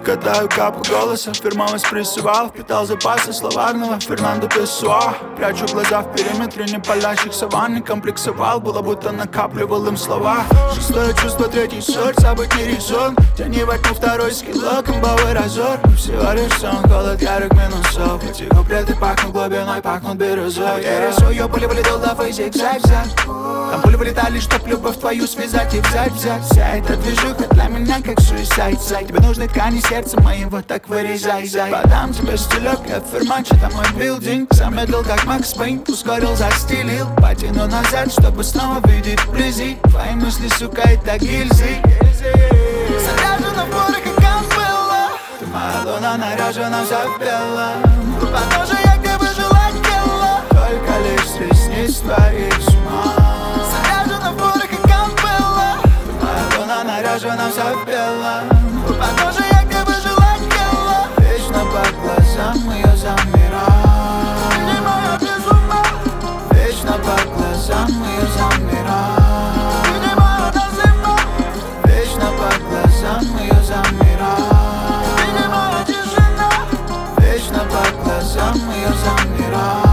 Катаю капу голоса, фирмовый спрессовал. Впитал запасы словарного Фернандо Песуа. Прячу глаза в периметре непалящих саванн. Не комплексовал, было будто накапливал им слова. Шестое чувство, третий сорт, забыть не резон. Тяни во тьму второй скиллок, комбовый разор. Всего лишь сон, холод ярых минусов. Эти куплеты пахнут глубиной, пахнут бирюзой. Я рисую пули вылетел до фейзик, зигзаг. Там пули вылетали, чтоб любовь твою связать и взять. Вся эта движуха для меня как суицид. Тебе нужны ткани сердца моего, так вырезай. Подам тебе стилек, я Ферманчо, это мой билдинг. Замедлил как Макс Пейн, ускорил, застилил. Потяну назад, чтобы снова видеть вблизи. Твои мысли, сука, это гильзы. Заряжена в море, как Камбелла. Ты моя луна, наряжена вся в белом. У подножия я где бы желать тело. Только лишь с ресниц твоих с ума. Заряжена в море, как Камбелла. Ты моя луна, наряжена вся в белом. У подножия я где бы желать тело. Вечно по глазам ее замирать. Ты не моя без ума. Вечно по глазам ее замирать. Ты не моя до зима. Вечно по глазам ее замирать. Ты не моя тишина. Вечно по глазам ее замирать.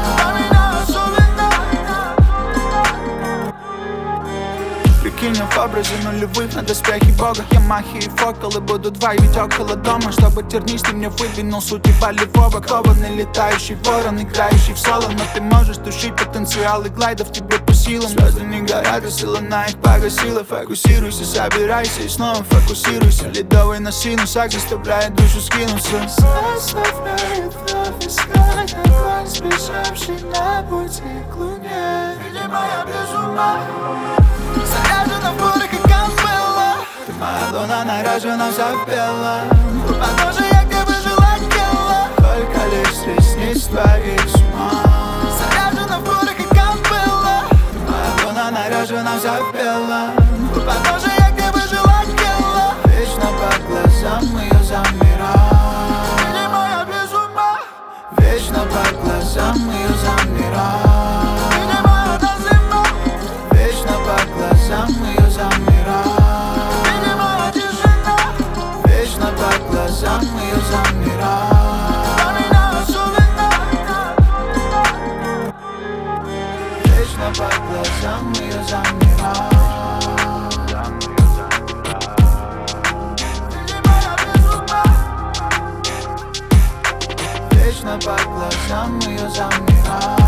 Прикинем в образе нулевых на доспехи бога. Ямахи и фокалы будут двоить около дома. Чтобы тернистый мне выдвинул суть болевого. Кованный летающий ворон, играющий в соло. Но ты можешь тушить потенциалы глайдов тебе по силам. Звезды не горят, и сила на их погасила. Фокусируйся, собирайся и снова фокусируйся. Ледовый на синусах заставляет душу скинуться. Заставляет вновь искать огонь, сбежавший на пути к луне. Видимо, я без ума. Заряжена в море, как Камбелла. Ты моя луна, наряжена вся в белом. У подножия я где бы желать тело. Только лишь с ресниц твоих с ума. Заряжена в море, как Камбелла. Ты моя луна, наряжена вся в белом. У подножия я где бы желать тело. Вечно по глазам ее замирать. Ты не моя без ума. Вечно по глазам ее замирать. Ты не моя до зима. Вечно по глазам ее замирать. Ты не моя тишина. Вечно по глазам ее замирать. Для меня особенно. Вечно по глазам ее замирать. Ты не моя без ума. Вечно по глазам ее замирать.